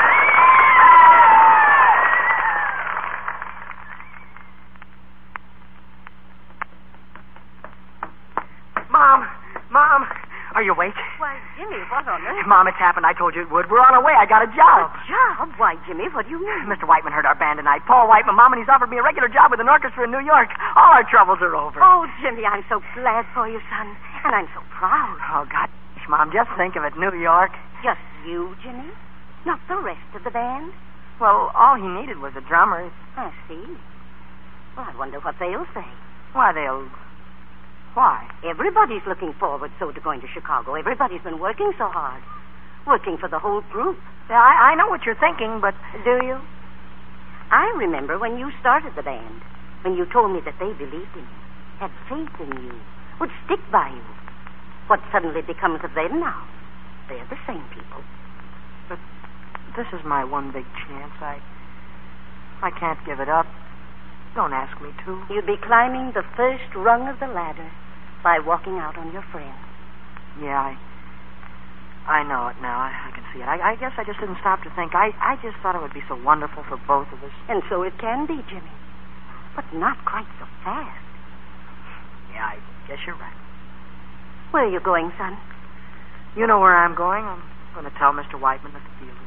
Mom, are you awake? Why, Jimmy, what on earth? Mom, it's happened. I told you it would. We're on our way. I got a job. A job? Why, Jimmy, what do you mean? Mr. Whiteman heard our band tonight. Paul Whiteman, Mom, and he's offered me a regular job with an orchestra in New York. All our troubles are over. Oh, Jimmy, I'm so glad for you, son. And I'm so proud. Oh, God, Mom, just think of it, New York. Just you, Jimmy? Not the rest of the band? Well, all he needed was a drummer. I see. Well, I wonder what they'll say. Why? Everybody's looking forward so to going to Chicago. Everybody's been working so hard. Working for the whole group. Yeah, I know what you're thinking, but... Do you? I remember when you started the band, when you told me that they believed in you, had faith in you, would stick by you. What suddenly becomes of them now? They're the same people. This is my one big chance. I can't give it up. Don't ask me to. You'd be climbing the first rung of the ladder by walking out on your friend. Yeah, I know it now. I can see it. I guess I just didn't stop to think. I just thought it would be so wonderful for both of us. And so it can be, Jimmy. But not quite so fast. Yeah, I guess you're right. Where are you going, son? You know where I'm going. I'm going to tell Mr. Whiteman at the field.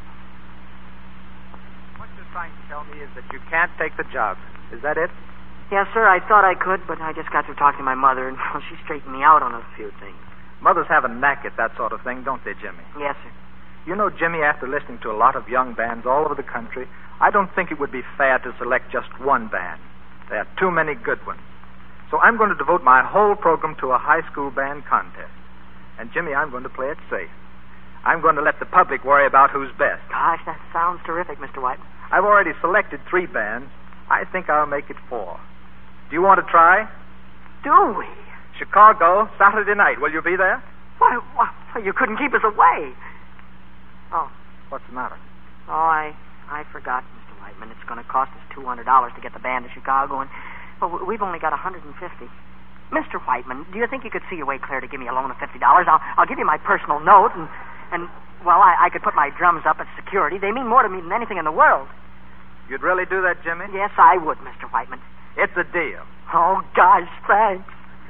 What you're trying to tell me is that you can't take the job. Is that it? Yes, sir. I thought I could, but I just got through talking to my mother, and she straightened me out on a few things. Mothers have a knack at that sort of thing, don't they, Jimmy? Yes, sir. You know, Jimmy, after listening to a lot of young bands all over the country, I don't think it would be fair to select just one band. There are too many good ones. So I'm going to devote my whole program to a high school band contest. And, Jimmy, I'm going to play it safe. I'm going to let the public worry about who's best. Gosh, that sounds terrific, Mr. Whiteman. I've already selected 3 bands. I think I'll make it 4. Do you want to try? Do we? Chicago, Saturday night. Will you be there? Why, you couldn't keep us away. Oh. What's the matter? Oh, I forgot, Mr. Whiteman. It's going to cost us $200 to get the band to Chicago, and we've only got $150. Mr. Whiteman, do you think you could see your way clear to give me a loan of $50? I'll give you my personal note, and well, I could put my drums up as security. They mean more to me than anything in the world. You'd really do that, Jimmy? Yes, I would, Mr. Whiteman. It's a deal. Oh, gosh, thanks.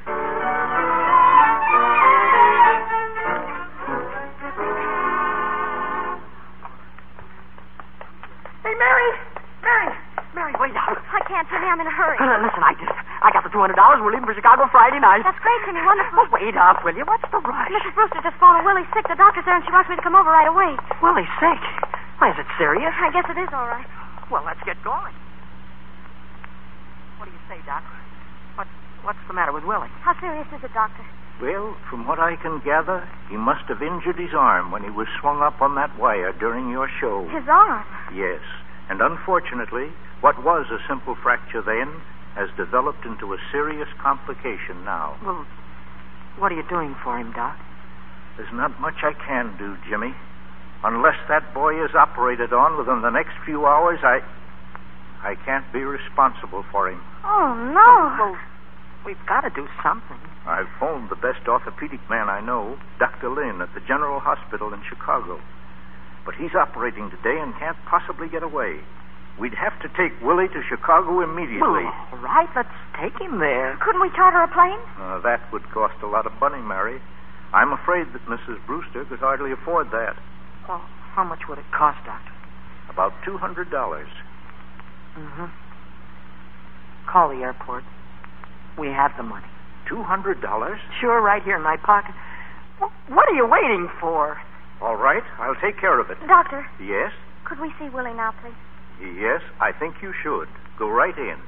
Hey, Mary, wait up. I can't, Jimmy. I'm in a hurry. Listen, I got the $200. We're leaving for Chicago Friday night. That's great, Jimmy. Wonderful. Oh, wait up, will you? What's the rush? Mrs. Brewster just phoned. Willie's sick. The doctor's there, and she wants me to come over right away. Willie's sick? Why, is it serious? I guess it is all right. Well, let's get going. What do you say, Doc? What's the matter with Willie? How serious is it, Doctor? Well, from what I can gather, he must have injured his arm when he was swung up on that wire during your show. His arm? Yes. And unfortunately, what was a simple fracture then has developed into a serious complication now. Well, what are you doing for him, Doc? There's not much I can do, Jimmy. Unless that boy is operated on within the next few hours, I can't be responsible for him. Oh, no. Well, we've got to do something. I've phoned the best orthopedic man I know, Dr. Lynn, at the General Hospital in Chicago. But he's operating today and can't possibly get away. We'd have to take Willie to Chicago immediately. Well, all right, let's take him there. Couldn't we charter a plane? That would cost a lot of money, Mary. I'm afraid that Mrs. Brewster could hardly afford that. Well, how much would it cost, Doctor? About $200. Mm-hmm. Call the airport. We have the money. $200? Sure, right here in my pocket. What are you waiting for? All right, I'll take care of it. Doctor. Yes? Could we see Willie now, please? Yes, I think you should. Go right in.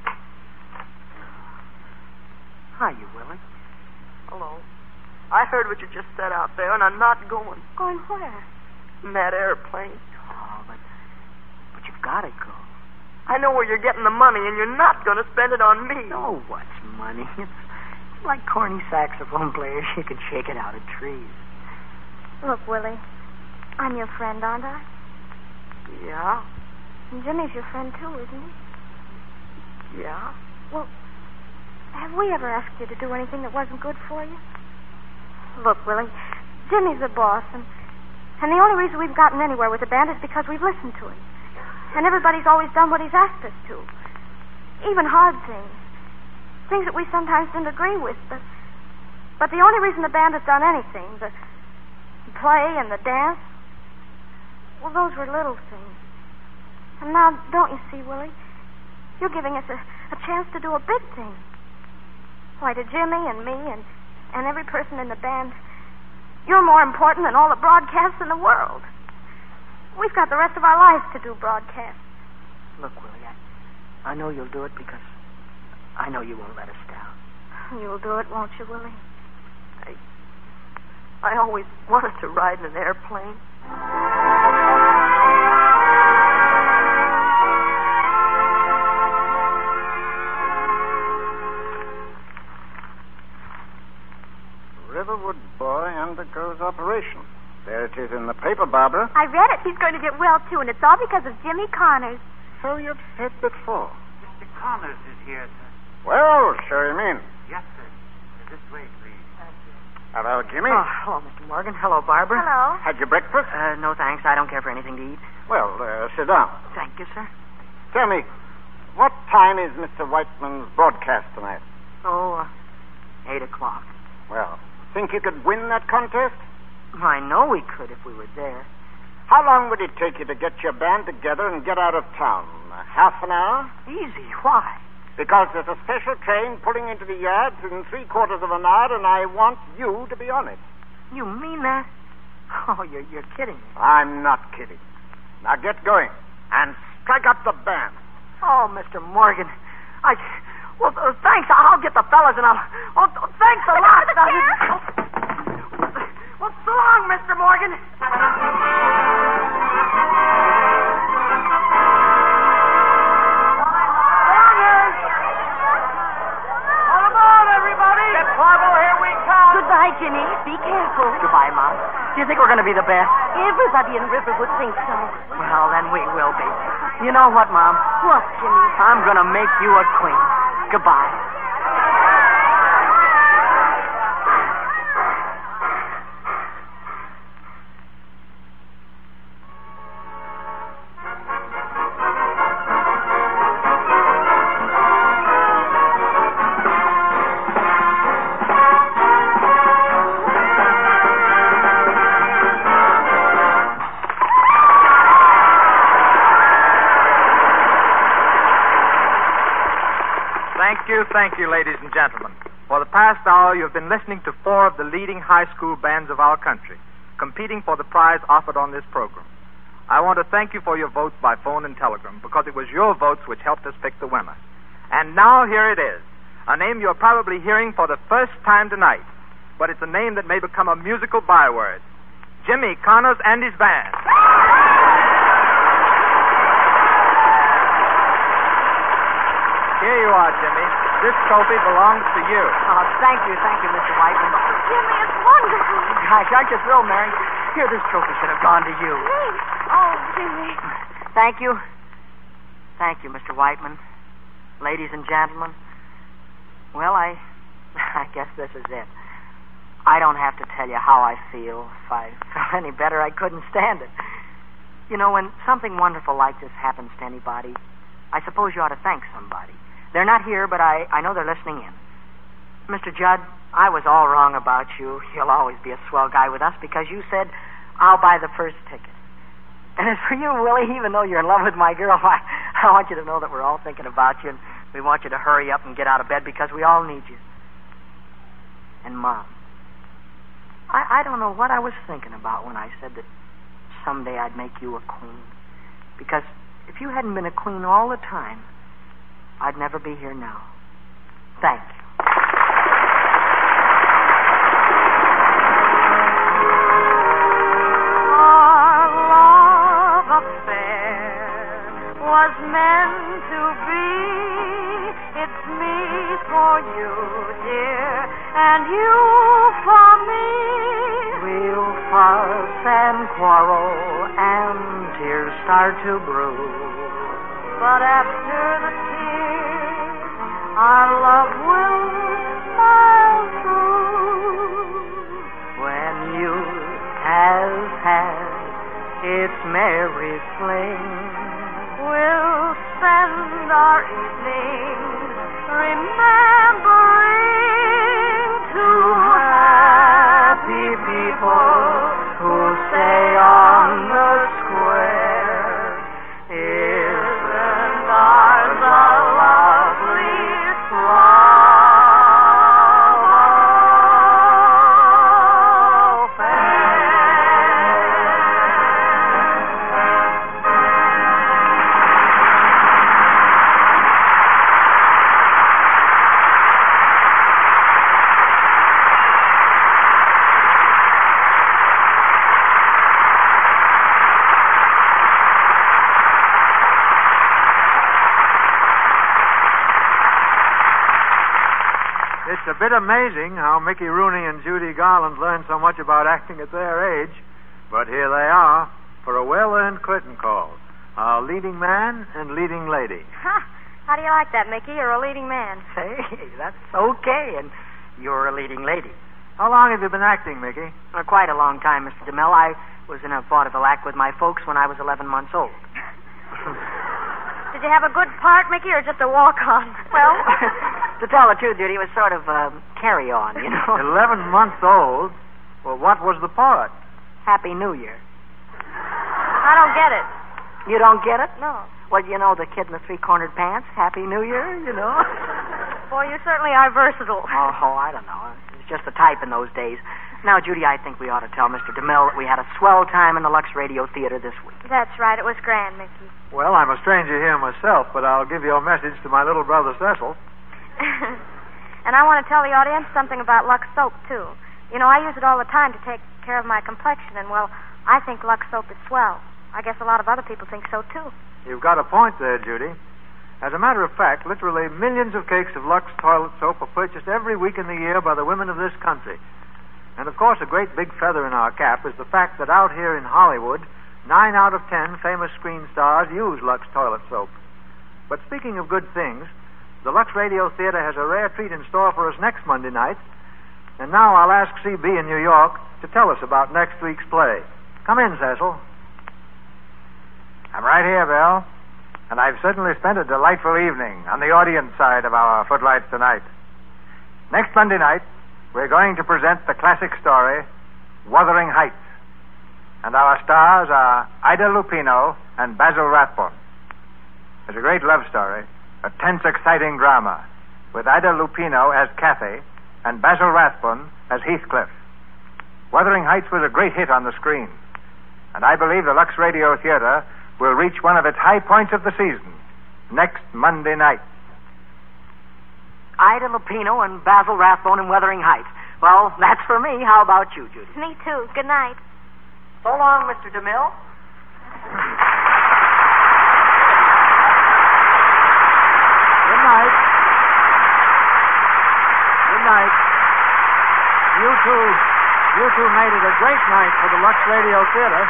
Hi, you Willie. Hello. I heard what you just said out there, and I'm not going. Going where? In that airplane. Oh, but you've got to go. I know where you're getting the money, and you're not going to spend it on me. Oh, what's money? It's like corny saxophone players. You can shake it out of trees. Look, Willie, I'm your friend, aren't I? Yeah? And Jimmy's your friend, too, isn't he? Yeah. Well, have we ever asked you to do anything that wasn't good for you? Look, Willie, Jimmy's the boss, and the only reason we've gotten anywhere with the band is because we've listened to him. And everybody's always done what he's asked us to. Even hard things. Things that we sometimes didn't agree with, but the only reason the band has done anything, the play and the dance, well, those were little things. And now, don't you see, Willie? You're giving us a chance to do a big thing. Why, to Jimmy and me and every person in the band, you're more important than all the broadcasts in the world. We've got the rest of our lives to do broadcasts. Look, Willie, I know you'll do it because I know you won't let us down. You'll do it, won't you, Willie? I always wanted to ride in an airplane. Riverwood boy undergoes operation. There it is in the paper, Barbara. I read it. He's going to get well, too, and it's all because of Jimmy Connors. So you've heard before. Mr. Connors is here, sir. Well, show him in. Yes, sir. This way, please. Hello, Jimmy. Oh, hello, Mr. Morgan. Hello, Barbara. Hello. Had your breakfast? No, thanks. I don't care for anything to eat. Well, sit down. Thank you, sir. Tell me, what time is Mr. Whiteman's broadcast tonight? Oh, 8 o'clock. Well, think you could win that contest? I know we could if we were there. How long would it take you to get your band together and get out of town? Half an hour? Easy. Why? Because there's a special train pulling into the yards in 3/4 of an hour, and I want you to be on it. You mean that? Oh, you're kidding me. I'm not kidding. Now get going and strike up the band. Oh, Mr. Morgan. Well, thanks. I'll get the fellas and I'll... Oh, thanks a lot. Well, so long, Mr. Morgan. Goodbye, Jimmy. Be careful. Goodbye, Mom. Do you think we're going to be the best? Everybody in Riverwood thinks so. Well, then we will be. You know what, Mom? What, Jimmy? I'm going to make you a queen. Goodbye. Thank you, ladies and gentlemen. For the past hour, you've been listening to 4 of the leading high school bands of our country, competing for the prize offered on this program. I want to thank you for your votes by phone and telegram, because it was your votes which helped us pick the winner. And now here it is, a name you're probably hearing for the first time tonight, but it's a name that may become a musical byword. Jimmy Connors and his band. Here you are, Jimmy. This trophy belongs to you. Oh, thank you, Mr. Whiteman. Jimmy, it's wonderful. Gosh, aren't you thrilled, Mary? Here, this trophy should have gone to you. Me? Oh, Jimmy. Thank you. Thank you, Mr. Whiteman. Ladies and gentlemen. Well, I guess this is it. I don't have to tell you how I feel. If I felt any better, I couldn't stand it. You know, when something wonderful like this happens to anybody, I suppose you ought to thank somebody. They're not here, but I know they're listening in. Mr. Judd, I was all wrong about you. You'll always be a swell guy with us because you said, I'll buy the first ticket. And as for you, Willie, even though you're in love with my girl, I want you to know that we're all thinking about you, and we want you to hurry up and get out of bed because we all need you. And, Mom, I don't know what I was thinking about when I said that someday I'd make you a queen. Because if you hadn't been a queen all the time, I'd never be here now. Thank you. Our love affair was meant to be. It's me for you, dear, and you for me. We'll fuss and quarrel and tears start to brew. But after the tears, our love will smile through. When youth has had its merry fling, we'll spend our evenings remembering two happy people who stay on the square. Isn't ours a lovely love It's a bit amazing how Mickey Rooney and Judy Garland learned so much about acting at their age. But here they are for a well-earned curtain call. Our leading man and leading lady. Ha! How do you like that, Mickey? You're a leading man. Hey, that's okay, and you're a leading lady. How long have you been acting, Mickey? Quite a long time, Mr. DeMille. I was in a vaudeville act with my folks when I was 11 months old. Did you have a good part, Mickey, or just a walk-on? Well, to tell the truth, Judy, it was sort of carry-on, you know. 11 months old? Well, what was the part? Happy New Year. I don't get it. You don't get it? No. Well, you know the kid in the three-cornered pants? Happy New Year, you know? Boy, you certainly are versatile. Oh, I don't know. It was just the type in those days. Now, Judy, I think we ought to tell Mr. DeMille that we had a swell time in the Lux Radio Theater this week. That's right. It was grand, Mickey. Well, I'm a stranger here myself, but I'll give your message to my little brother Cecil. And I want to tell the audience something about Lux soap, too. You know, I use it all the time to take care of my complexion, and, well, I think Lux soap is swell. I guess a lot of other people think so, too. You've got a point there, Judy. As a matter of fact, literally millions of cakes of Lux toilet soap are purchased every week in the year by the women of this country. And, of course, a great big feather in our cap is the fact that out here in Hollywood, 9 out of 10 famous screen stars use Lux toilet soap. But speaking of good things, the Lux Radio Theater has a rare treat in store for us next Monday night. And now I'll ask C.B. in New York to tell us about next week's play. Come in, Cecil. I'm right here, Bill. And I've certainly spent a delightful evening on the audience side of our footlights tonight. Next Monday night, we're going to present the classic story, Wuthering Heights. And our stars are Ida Lupino and Basil Rathbone. It's a great love story, a tense, exciting drama, with Ida Lupino as Kathy and Basil Rathbone as Heathcliff. Wuthering Heights was a great hit on the screen, and I believe the Lux Radio Theater will reach one of its high points of the season next Monday night. Ida Lupino and Basil Rathbone in Wuthering Heights. Well, that's for me. How about you, Judy? Me, too. Good night. So long, Mr. DeMille. Good night. Good night. You two made it a great night for the Lux Radio Theater.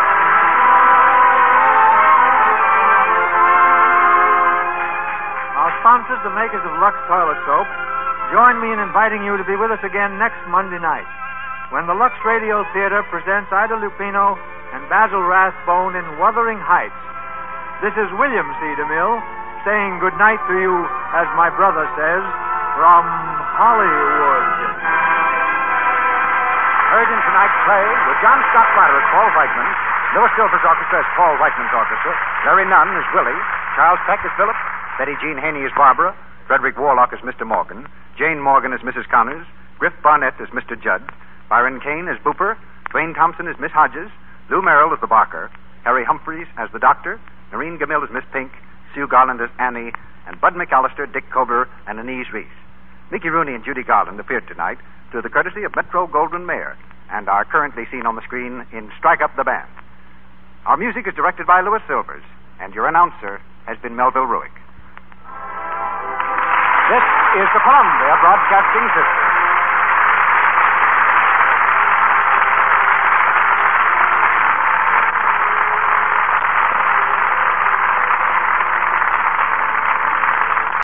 Our sponsors, the makers of Lux Toilet Soap, join me in inviting you to be with us again next Monday night when the Lux Radio Theater presents Ida Lupino and Basil Rathbone in Wuthering Heights. This is William C. DeMille saying good night to you, as my brother says, from Hollywood. Heard in tonight's play with John Scott Trotter as Paul Whiteman, Louis Silver's orchestra as Paul Whiteman's orchestra, Larry Nunn as Willie, Charles Peck as Philip, Betty Jean Haney as Barbara, Frederick Warlock as Mr. Morgan, Jane Morgan as Mrs. Connors, Griff Barnett as Mr. Judd, Byron Kane as Booper, Dwayne Thompson as Miss Hodges, Lou Merrill as the Barker, Harry Humphreys as the Doctor, Noreen Gamille as Miss Pink, Sue Garland as Annie, and Bud McAllister, Dick Cobler, and Anise Reese. Mickey Rooney and Judy Garland appeared tonight through the courtesy of Metro-Goldwyn-Mayer and are currently seen on the screen in Strike Up the Band. Our music is directed by Louis Silvers, and your announcer has been Melville Ruick. This is the Columbia Broadcasting System.